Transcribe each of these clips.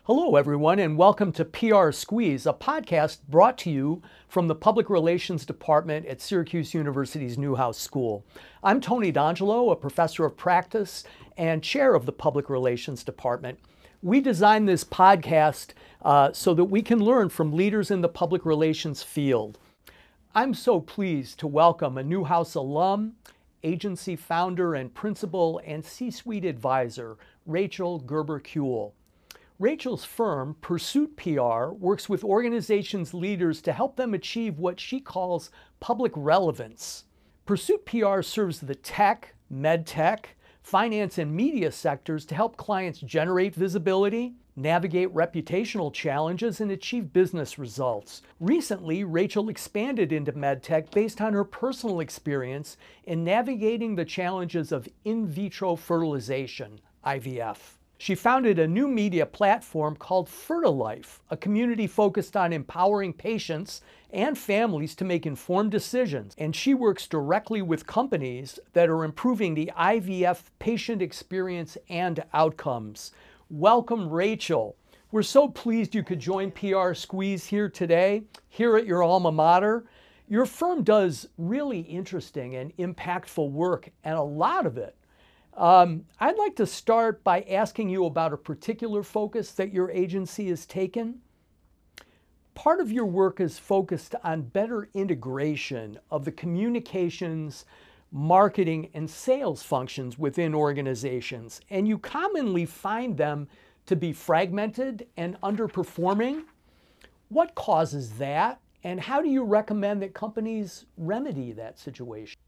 Hello, everyone, and welcome to PR Squeeze, a podcast brought to you from the Public Relations Department at Syracuse University's Newhouse School. I'm Tony D'Angelo, a professor of practice and chair of the Public Relations Department. We designed this podcast so that we can learn from leaders in the public relations field. I'm so pleased to welcome a Newhouse alum, agency founder and principal, and C-suite advisor, Rachel Gerber-Kuehl. Rachel's firm, Pursuit PR, works with organizations' leaders to help them achieve what she calls public relevance. Pursuit PR serves the tech, medtech, finance, and media sectors to help clients generate visibility, navigate reputational challenges, and achieve business results. Recently, Rachel expanded into medtech based on her personal experience in navigating the challenges of in vitro fertilization, IVF. She founded a new media platform called Fertilife, a community focused on empowering patients and families to make informed decisions. And she works directly with companies that are improving the IVF patient experience and outcomes. Welcome, Rachel. We're so pleased you could join PR Squeeze here today, here at your alma mater. Your firm does really interesting and impactful work, and a lot of it I'd like to start by asking you about a particular focus that your agency has taken. Part of your work is focused on better integration of the communications, marketing, and sales functions within organizations, and you commonly find them to be fragmented and underperforming. What causes that, and how do you recommend that companies remedy that situation?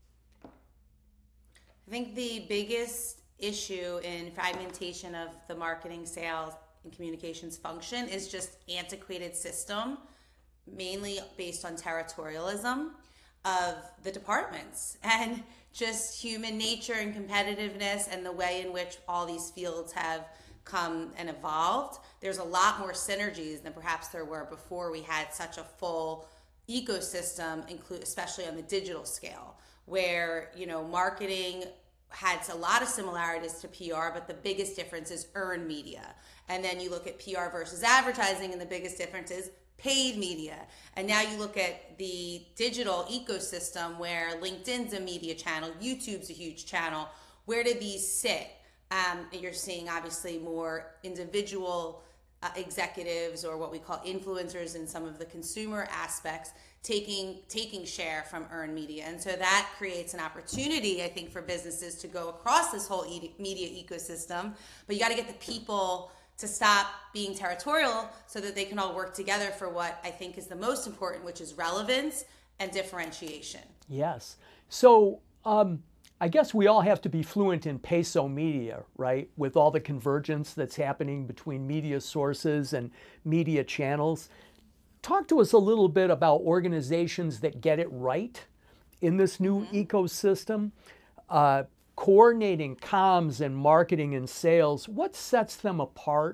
I think the biggest issue in fragmentation of the marketing, sales, and communications function is just antiquated system, mainly based on territorialism of the departments and just human nature and competitiveness and the way in which all these fields have come and evolved. There's a lot more synergies than perhaps there were before we had such a full ecosystem, especially on the digital scale, where marketing had a lot of similarities to PR, but the biggest difference is earned media. And then you look at PR versus advertising, and the biggest difference is paid media. And now you look at the digital ecosystem where LinkedIn's a media channel, YouTube's a huge channel. Where do these sit? You're seeing obviously more individual executives, or what we call influencers in some of the consumer aspects, taking share from earned media. And so that creates an opportunity, I think, for businesses to go across this whole media ecosystem. But you got to get the people to stop being territorial so that they can all work together for what I think is the most important, which is relevance and differentiation. Yes. So I guess we all have to be fluent in peso media, right? With all the convergence that's happening between media sources and media channels. Talk to us a little bit about organizations that get it right in this new ecosystem, coordinating comms and marketing and sales. What sets them apart?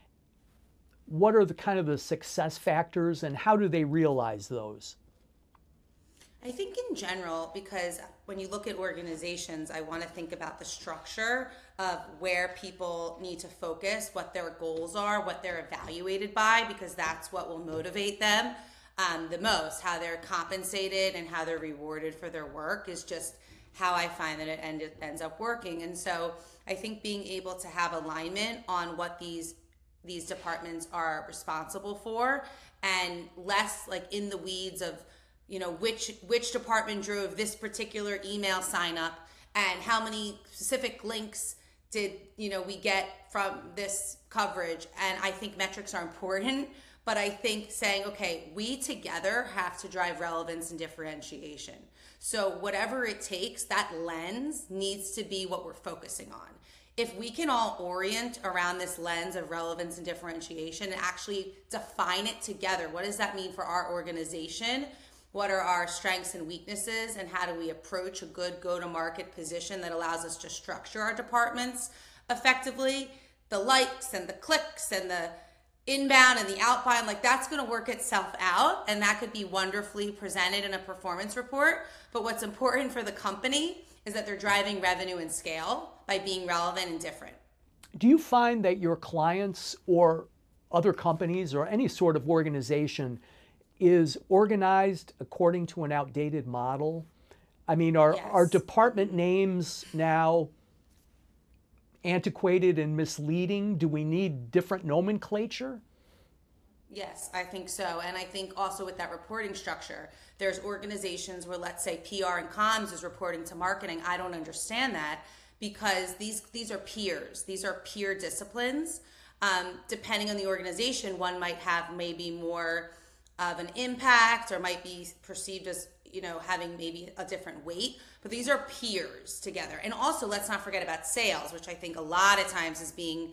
What are the kind of the success factors, and how do they realize those? I think in general, because when you look at organizations, I want to think about the structure of where people need to focus, what their goals are, what they're evaluated by, because that's what will motivate them the most. How they're compensated and how they're rewarded for their work is just how I find that it ends up working. And so I think being able to have alignment on what these departments are responsible for, and less like in the weeds of which department drove this particular email sign up, and how many specific links did we get from this coverage. And I think metrics are important, but I think saying, okay, we together have to drive relevance and differentiation. So whatever it takes, that lens needs to be what we're focusing on. If we can all orient around this lens of relevance and differentiation and actually define it together, what does that mean for our organization? What are our strengths and weaknesses, and how do we approach a good go-to-market position that allows us to structure our departments effectively? The likes and the clicks and the inbound and the outbound, like that's going to work itself out, and that could be wonderfully presented in a performance report. But what's important for the company is that they're driving revenue and scale by being relevant and different. Do you find that your clients or other companies or any sort of organization is organized according to an outdated model? I mean, are Yes. department names now antiquated and misleading? Do we need different nomenclature? Yes, I think so. And I think also with that reporting structure, there's organizations where, let's say, PR and comms is reporting to marketing. I don't understand that because these are peers. These are peer disciplines. Depending on the organization, one might have maybe more of an impact or might be perceived as, having maybe a different weight. But these are peers together. And also, let's not forget about sales, which I think a lot of times is being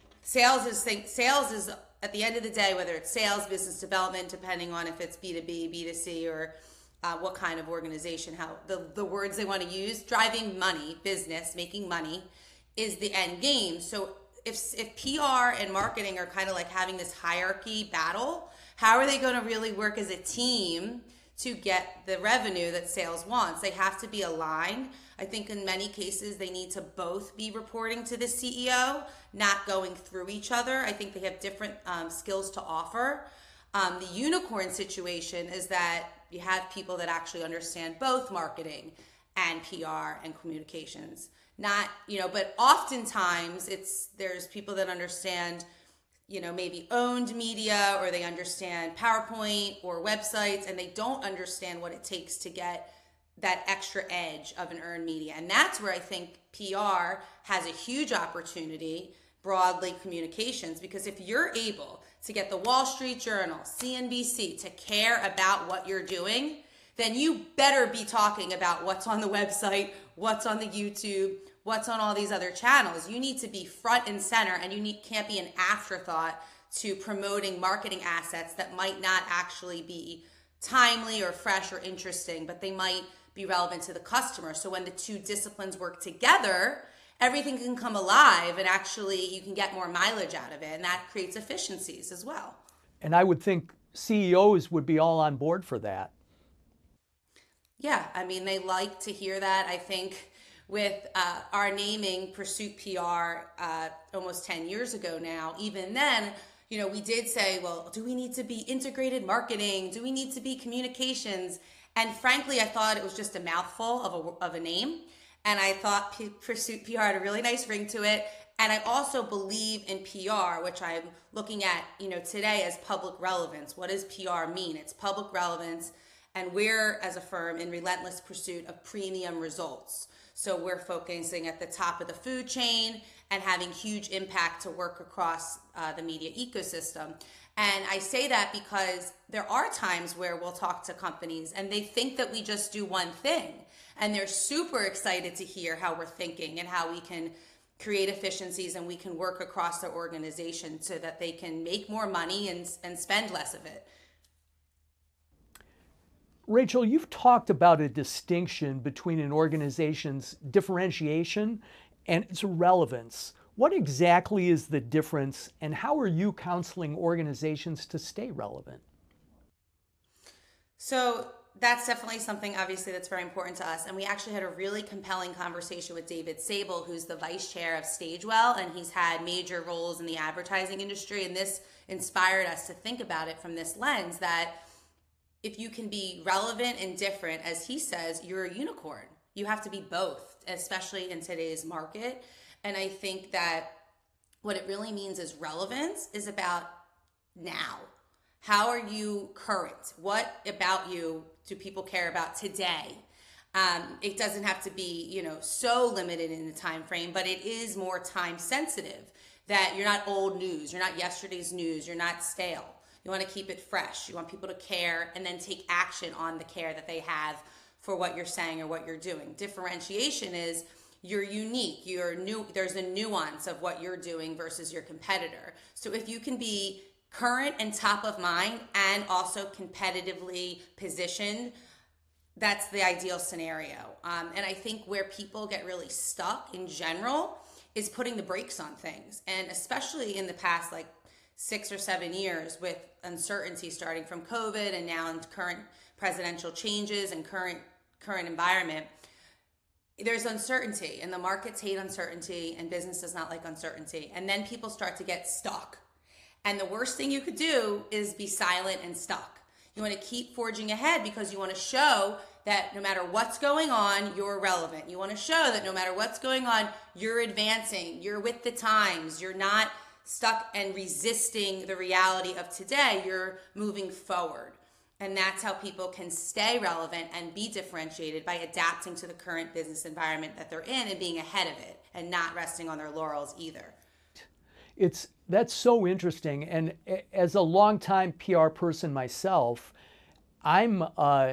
sales is at the end of the day, whether it's sales, business development, depending on if it's B2B, B2C, or what kind of organization, how the words they want to use, driving money, business, making money is the end game. So if PR and marketing are kind of like having this hierarchy battle, how are they going to really work as a team to get the revenue that sales wants? They have to be aligned. I think in many cases they need to both be reporting to the CEO, not going through each other. I think they have different skills to offer. The unicorn situation is that you have people that actually understand both marketing and PR and communications. Not, but oftentimes there's people that understand, maybe owned media, or they understand PowerPoint or websites, and they don't understand what it takes to get that extra edge of an earned media. And that's where I think PR has a huge opportunity, broadly communications, because if you're able to get the Wall Street Journal, CNBC to care about what you're doing, then you better be talking about what's on the website, what's on the YouTube, what's on all these other channels. You need to be front and center, and can't be an afterthought to promoting marketing assets that might not actually be timely or fresh or interesting, but they might be relevant to the customer. So when the two disciplines work together, everything can come alive, and actually you can get more mileage out of it, and that creates efficiencies as well. And I would think CEOs would be all on board for that. Yeah, I mean, they like to hear that. I think with our naming Pursuit PR almost 10 years ago now, even then, we did say, well, do we need to be integrated marketing? Do we need to be communications? And frankly, I thought it was just a mouthful of a name. And I thought Pursuit PR had a really nice ring to it. And I also believe in PR, which I'm looking at, today as public relevance. What does PR mean? It's public relevance. And we're, as a firm, in relentless pursuit of premium results. So we're focusing at the top of the food chain and having huge impact to work across the media ecosystem. And I say that because there are times where we'll talk to companies and they think that we just do one thing. And they're super excited to hear how we're thinking and how we can create efficiencies and we can work across their organization so that they can make more money and spend less of it. Rachel, you've talked about a distinction between an organization's differentiation and its relevance. What exactly is the difference, and how are you counseling organizations to stay relevant? So that's definitely something, obviously, that's very important to us. And we actually had a really compelling conversation with David Sable, who's the vice chair of Stagewell, and he's had major roles in the advertising industry. And this inspired us to think about it from this lens that if you can be relevant and different, as he says, you're a unicorn. You have to be both, especially in today's market. And I think that what it really means is relevance is about now. How are you current? What about you do people care about today? It doesn't have to be, so limited in the time frame, but it is more time sensitive, that you're not old news, you're not yesterday's news, you're not stale. You want to keep it fresh. You want people to care and then take action on the care that they have for what you're saying or what you're doing. Differentiation is you're unique, you're new. There's a nuance of what you're doing versus your competitor. So if you can be current and top of mind and also competitively positioned, that's the ideal scenario. And I think where people get really stuck in general is putting the brakes on things. And especially in the past, 6 or 7 years, with uncertainty starting from COVID and now in current presidential changes and current environment, there's uncertainty, and the markets hate uncertainty and business does not like uncertainty. And then people start to get stuck. And the worst thing you could do is be silent and stuck. You want to keep forging ahead because you want to show that no matter what's going on, you're relevant. You want to show that no matter what's going on, you're advancing, you're with the times, you're not stuck and resisting the reality of today, you're moving forward. And that's how people can stay relevant and be differentiated, by adapting to the current business environment that they're in and being ahead of it and not resting on their laurels either. That's so interesting. And as a longtime PR person myself, I'm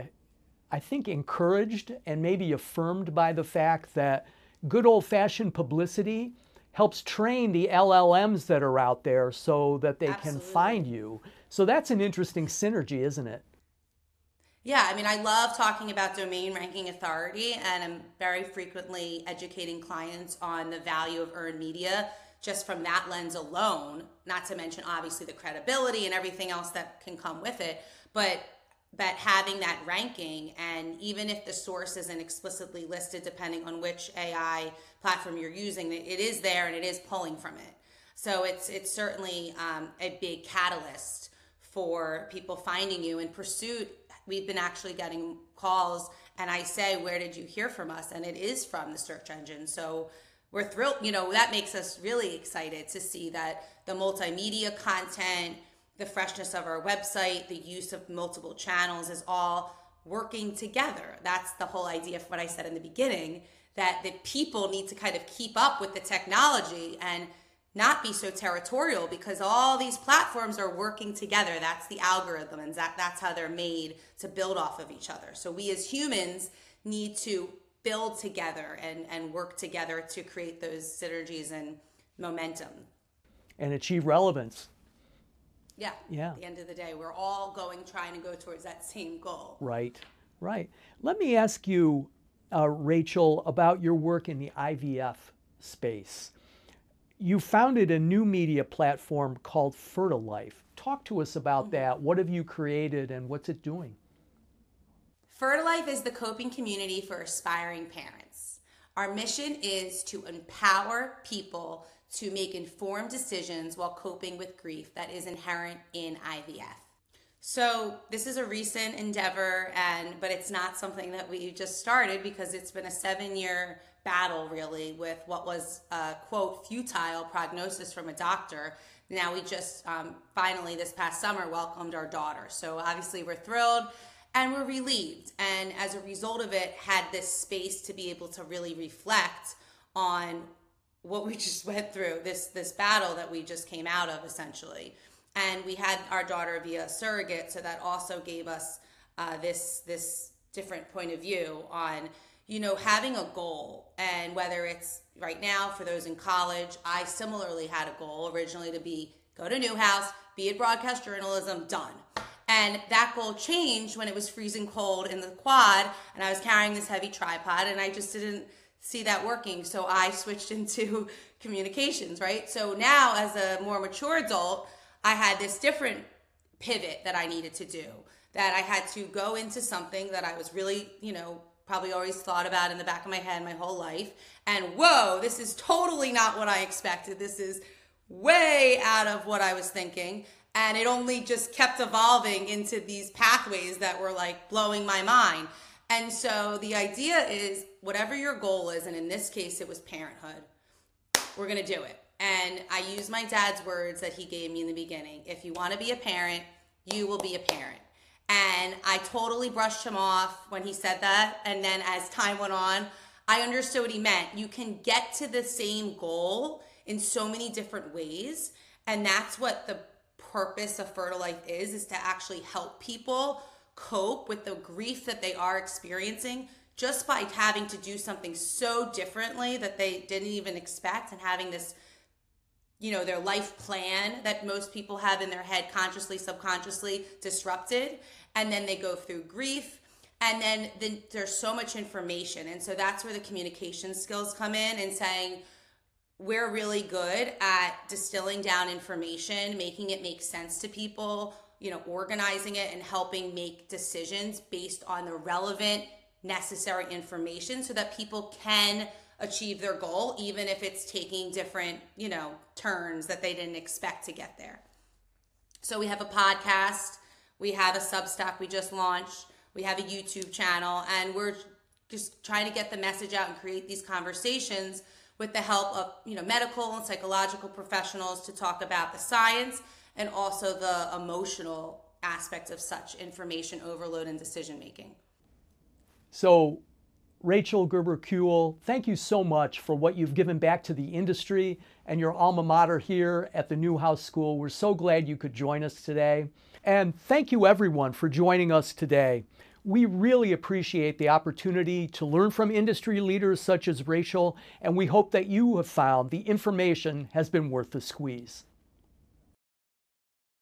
I think encouraged and maybe affirmed by the fact that good old-fashioned publicity helps train the LLMs that are out there so that they Absolutely. can find you. So that's an interesting synergy, isn't it? Yeah, I mean, I love talking about domain ranking authority, and I'm very frequently educating clients on the value of earned media just from that lens alone, not to mention obviously the credibility and everything else that can come with it, but having that ranking, and even if the source isn't explicitly listed, depending on which AI platform you're using, it is there and it is pulling from it. So it's certainly a big catalyst for people finding you. In Pursuit, we've been actually getting calls, and I say, where did you hear from us? And it is from the search engine. So we're thrilled. That makes us really excited to see that the multimedia content, the freshness of our website, the use of multiple channels is all working together. That's the whole idea of what I said in the beginning, that the people need to kind of keep up with the technology and not be so territorial, because all these platforms are working together. That's the algorithm, and that's how they're made, to build off of each other. So we as humans need to build together and work together to create those synergies and momentum. And achieve relevance. Yeah. Yeah. At the end of the day, we're all trying to go towards that same goal. Right. Let me ask you, Rachel, about your work in the IVF space. You founded a new media platform called Fertilife. Talk to us about that. What have you created and what's it doing? Fertilife is the coping community for aspiring parents. Our mission is to empower people to make informed decisions while coping with grief that is inherent in IVF. So this is a recent endeavor, but it's not something that we just started, because it's been a 7-year battle, really, with what was a, quote, futile prognosis from a doctor. Now we just finally this past summer welcomed our daughter. So obviously we're thrilled and we're relieved. And as a result of it, had this space to be able to really reflect on what we just went through, this battle that we just came out of, essentially. And we had our daughter via surrogate, so that also gave us this different point of view on, having a goal. And whether it's right now for those in college, I similarly had a goal originally to go to Newhouse, be in broadcast journalism, done. And that goal changed when it was freezing cold in the quad, and I was carrying this heavy tripod, and I just didn't see that working. So I switched into communications, right? So now, as a more mature adult, I had this different pivot that I needed to do, that I had to go into something that I was really, probably always thought about in the back of my head my whole life. And whoa, this is totally not what I expected. This is way out of what I was thinking. And it only just kept evolving into these pathways that were like blowing my mind. And so the idea is, whatever your goal is, and in this case it was parenthood, we're going to do it. And I use my dad's words that he gave me in the beginning. If you want to be a parent, you will be a parent. And I totally brushed him off when he said that. And then as time went on, I understood what he meant. You can get to the same goal in so many different ways. And that's what the purpose of Fertilife is to actually help people cope with the grief that they are experiencing, just by having to do something so differently that they didn't even expect, and having this, their life plan that most people have in their head, consciously, subconsciously, disrupted. And then they go through grief, and then there's so much information. And so that's where the communication skills come in, and saying, we're really good at distilling down information, making it make sense to people, organizing it and helping make decisions based on the relevant, necessary information, so that people can achieve their goal, even if it's taking different, turns that they didn't expect to get there. So we have a podcast, we have a Substack we just launched, we have a YouTube channel, and we're just trying to get the message out and create these conversations with the help of medical and psychological professionals to talk about the science and also the emotional aspects of such information overload and decision making. So, Rachel Gerber-Kuehl, thank you so much for what you've given back to the industry and your alma mater here at the Newhouse School. We're so glad you could join us today. And thank you everyone for joining us today. We really appreciate the opportunity to learn from industry leaders such as Rachel, and we hope that you have found the information has been worth the squeeze.